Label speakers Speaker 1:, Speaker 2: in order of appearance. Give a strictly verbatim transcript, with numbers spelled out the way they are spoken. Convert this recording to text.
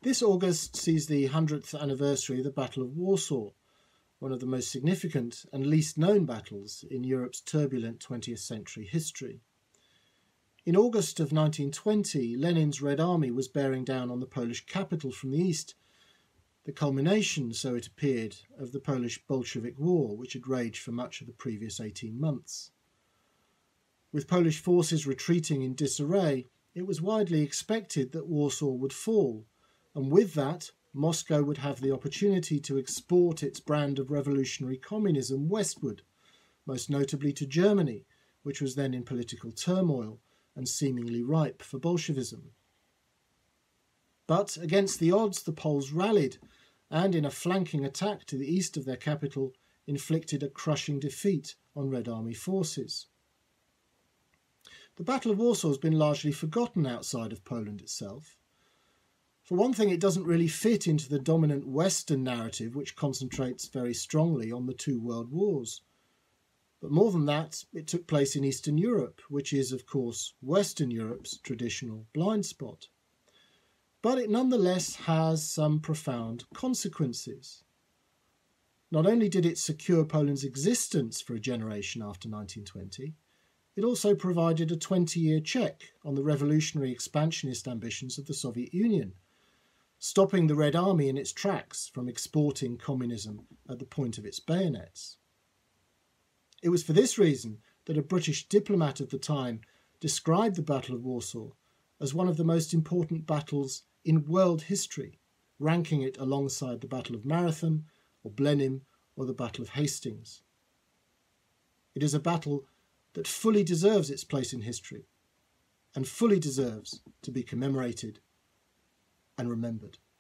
Speaker 1: This August sees the hundredth anniversary of the Battle of Warsaw, one of the most significant and least known battles in Europe's turbulent twentieth century history. In August of nineteen twenty, Lenin's Red Army was bearing down on the Polish capital from the east, the culmination, so it appeared, of the Polish Bolshevik War, which had raged for much of the previous eighteen months. With Polish forces retreating in disarray, it was widely expected that Warsaw would fall, and with that, Moscow would have the opportunity to export its brand of revolutionary communism westward, most notably to Germany, which was then in political turmoil and seemingly ripe for Bolshevism. But against the odds, the Poles rallied, and in a flanking attack to the east of their capital, inflicted a crushing defeat on Red Army forces. The Battle of Warsaw has been largely forgotten outside of Poland itself. For one thing, it doesn't really fit into the dominant Western narrative, which concentrates very strongly on the two world wars. But more than that, it took place in Eastern Europe, which is, of course, Western Europe's traditional blind spot. But it nonetheless has some profound consequences. Not only did it secure Poland's existence for a generation after nineteen twenty, it also provided a twenty-year check on the revolutionary expansionist ambitions of the Soviet Union, stopping the Red Army in its tracks from exporting communism at the point of its bayonets. It was for this reason that a British diplomat of the time described the Battle of Warsaw as one of the most important battles in world history, ranking it alongside the Battle of Marathon, or Blenheim, or the Battle of Hastings. It is a battle that fully deserves its place in history, and fully deserves to be commemorated and remembered.